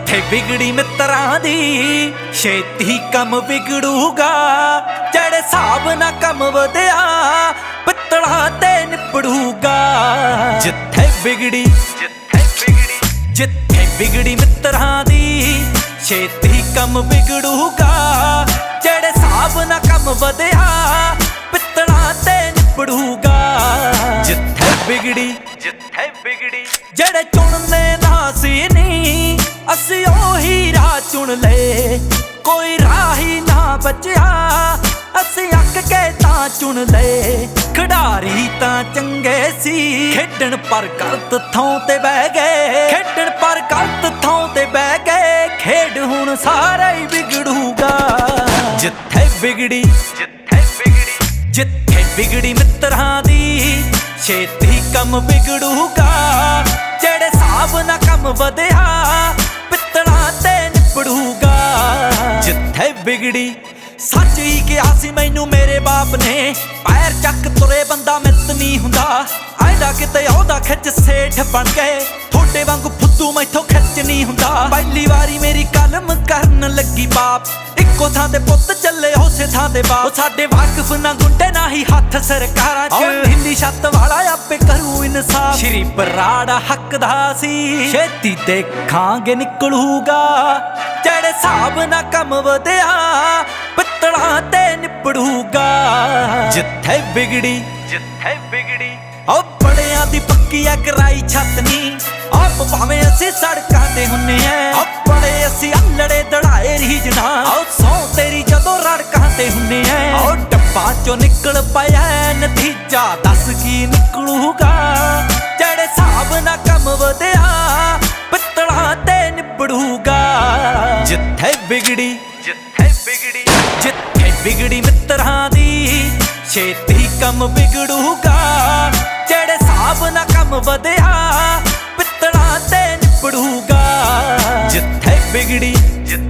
ਜਿੱਥੇ ਵਿਗੜੀ ਮਿੱਤਰਾਂ ਦੀ ਛੇਤੀ ਕੰਮ ਵਿਗੜੂਗਾ। ਜਿਹੜੇ ਹਿਸਾਬ ਨਾਲ ਕੰਮ ਵਧਿਆ ਪਿੱਤਲਾਂ ਤੇ ਨਿਪੜੂਗਾ। ਜਿੱਥੇ ਵਿਗੜੀ ਮਿੱਤਰਾਂ ਦੀ ਛੇਤੀ ਕੰਮ ਵਿਗੜੂਗਾ। ਜਿਹੜੇ ਹਿਸਾਬ ਨਾਲ ਕੰਮ ਵਧਿਆ ਪਿੱਤਲਾਂ ਤੇ ਨਿਪੜੂਗਾ। ਜਿੱਥੇ ਵਿਗੜੀ ਜਿਹੜੇ ਚੁਣਨੇ ਨਾ ਸੀ ਨੀ ਅਸੀਂ ਉਹੀ ਰਾਹ ਚੁਣ ਲਏ। ਕੋਈ ਰਾਹ ਹੀ ਨਾ ਬਚਿਆ ਅਸੀਂ ਅੱਕ ਕੇ ਤਾਂ ਚੁਣ ਲਏ। ਖਿਡਾਰੀ ਤਾਂ ਚੰਗੇ ਸੀ ਖੇਡਣ ਪਰ ਗਲਤ ਥਾਂ ਤੇ ਬਹਿ ਗਏ। ਖੇਡ ਹੁਣ ਸਾਰਾ ਹੀ ਵਿਗੜੂਗਾ। ਜਿੱਥੇ ਵਿਗੜੀ ਮਿੱਤਰਾਂ ਦੀ ਛੇਤੀ ਕੰਮ ਵਿਗੜੂਗਾ। ਜਿਹੜੇ ਹਿਸਾਬ ਨਾਲ ਕੰਮ ਵਧਿਆ ਪਿੱਤਲਾਂ ਤੇ ਨਿਪੜੂਗਾ। ਜਿੱਥੇ ਵਿਗੜੀ ਸੱਚ ਹੀ ਕਿਹਾ ਸੀ ਮੈਨੂੰ ਮੇਰੇ ਬਾਪ ਨੇ, ਪੈਰ ਚੱਕ ਤੁਰੇ ਬੰਦਾ ਮਿੱਤ ਨਹੀਂ ਹੁੰਦਾ। ਆਇਦਾ ਕਿਤੇ ਉਹਦਾ ਖਿੱਚ ਸੇਠ ਬਣ ਗਏ, ਥੋੜੇ ਵਾਂਗੂ ਫੁੱਦੂ ਮੈਥੋਂ ਖਿੱਚ ਨਹੀਂ ਹੁੰਦਾ। ਪਹਿਲੀ ਵਾਰੀ ਮੇਰੀ ਕਲਮ ਕਰਨ ਲੱਗੀ ਬਾਪ, ਇੱਕੋ ਥਾਂ ਤੇ ਪੁੱਤ ਚੱਲੇ ਉਸੇ ਥਾਂ ਤੇ ਬਾਪ। ਸਾਡੇ ਵਾਕਫ ਨਾ ਗੁੰਡੇ ਨਾ ਹੀ ਹੱਥ ਸਰਕਾਰਾਂ ਚ, ਹਿੰਦੀ ਛੱਤ ਵਾਲਾ ਆਪੇ ਕਰੂ ਇਨਸਾਫ। ਸ਼੍ਰੀ ਬਰਾੜਾ ਹੱਕਦਾ ਸੀ ਛੇਤੀ ਦੇਖਾਂਗੇ ਨਿਕਲੂਗਾ। ਜਿਹੜੇ ਹਿਸਾਬ ਨਾਲ ਕੰਮ ਵਧਿਆ ਪਿੱਤਲਾਂ ਤੇ ਨਿਪੜੂਗਾ। ਜਿੱਥੇ ਵਿਗੜੀ ਉਹ ਬੜਿਆਂ ਦੀ ਪੱਕੀ ਆ ਕਰਾਈ ਛੱਤ ਨੀ, ਆਪ ਭਾਵੇਂ ਅਸੀਂ ਸੜਕਾਂ ਤੇ ਹੁੰਨੇ ਆ। ਬੜੇ ਅਸੀਂ ਅਲੜੇ ਦੜਾਏ ਰੀਜਣਾ, ਸੌ ਤੇਰੀ ਜਦੋਂ ਰੜਕਾਂ ਤੇ ਹੁੰਨੇ ਆ। ਡੱਬਾ ਚੋਂ ਨਿਕਲ ਪਿਆ ਨਤੀਜਾ ਦੱਸ ਕੀ ਨਿਕਲੂਗਾ। ਜਿਹੜੇ ਹਿਸਾਬ ਨਾਲ ਕੰਮ ਵਧਿਆ ਪਿੱਤਲਾਂ ਤੇ ਨਿਪੜੂਗਾ। ਜਿੱਥੇ ਵਿਗੜੀ ਮਿੱਤਰਾਂ ਦੀ ਛੇਤੀ ਕੰਮ ਵਿਗੜੂਗਾ। ਜਿਹੜੇ ਹਿਸਾਬ ਨਾਲ ਕੰਮ ਵਧਿਆ ਪਿੱਤਲਾਂ ਤੇ ਨਿਪੜੂਗਾ। ਜਿੱਥੇ ਵਿਗੜੀ